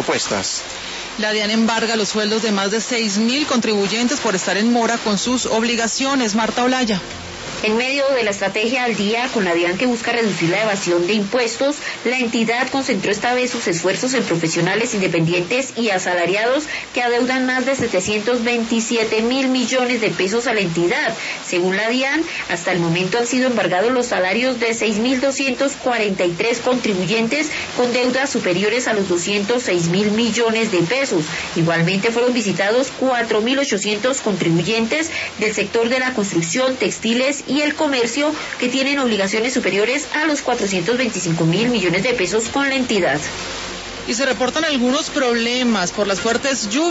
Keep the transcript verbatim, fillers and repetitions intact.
propuestas. La DIAN embarga los sueldos de más de seis mil contribuyentes por estar en mora con sus obligaciones. Marta Olaya. En medio de la estrategia al día con la DIAN que busca reducir la evasión de impuestos, la entidad concentró esta vez sus esfuerzos en profesionales independientes y asalariados que adeudan más de setecientos veintisiete mil millones de pesos a la entidad. Según la DIAN, hasta el momento han sido embargados los salarios de seis mil doscientos cuarenta y tres contribuyentes con deudas superiores a los doscientos seis mil millones de pesos. Igualmente fueron visitados cuatro mil ochocientos contribuyentes del sector de la construcción, textiles y y el comercio que tienen obligaciones superiores a los cuatrocientos veinticinco mil millones de pesos con la entidad. Y se reportan algunos problemas por las fuertes lluvias.